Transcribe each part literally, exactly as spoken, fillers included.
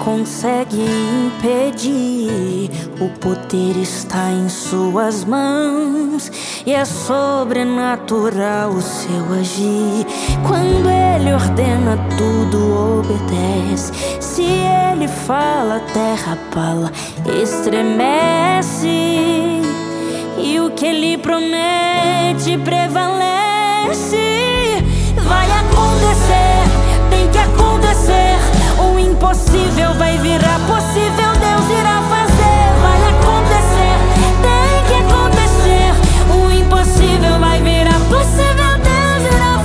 consegue impedir. O poder está em suas mãos e é sobrenatural o seu agir. Quando ele ordena, tudo obedece. Se ele fala, a terra abala, estremece. E o que ele promete prevalece. Vai acontecer, tem que acontecer. O impossível vai virar possível, Deus irá fazer. Vai acontecer, tem que acontecer. O impossível vai virar possível, Deus irá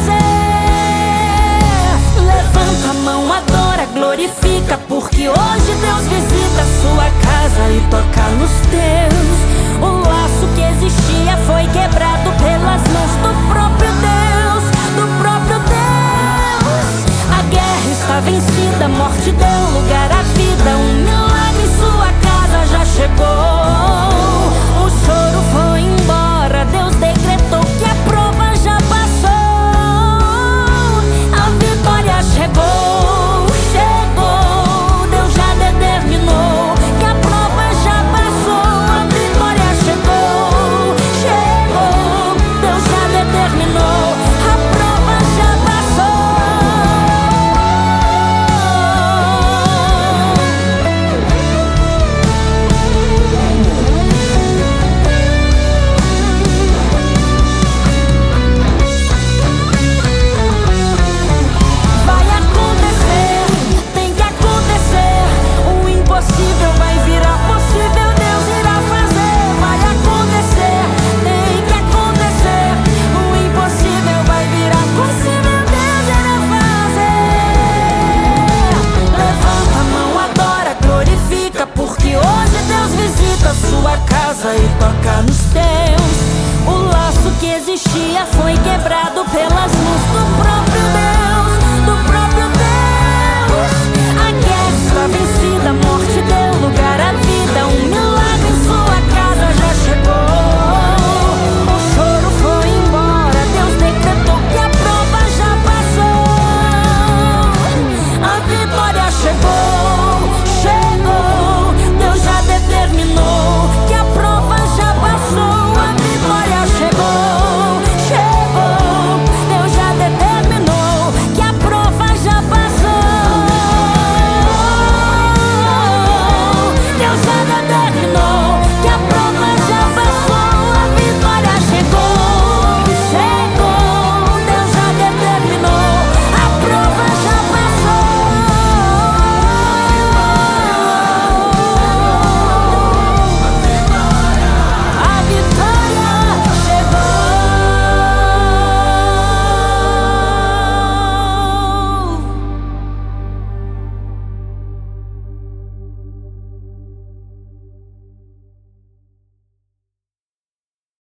fazer. Levanta a mão, adora, glorifica, porque hoje Deus visita a sua casa e toca nos teus. O laço que existia foi quebrado pelas mãos do próprio Deus, do próprio Deus. A guerra está vencida, a morte deu lugar à vida. Um milagre em sua casa já chegou. O choro foi embora, Deus decretou que a prova já passou. A vitória chegou, chegou. Deus já determinou que a prova já passou. A vitória chegou, chegou. Deus já determinou, a prova já passou. Vai acontecer, tem que acontecer. O impossível vai virar possível, Deus irá fazer. Vai acontecer, tem que acontecer. O impossível vai virar possível, Deus irá fazer. Levanta a mão, adora, glorifica, porque hoje Deus visita a sua casa e toca nos teus. O laço que existia foi quebrado pelas mãos do próprio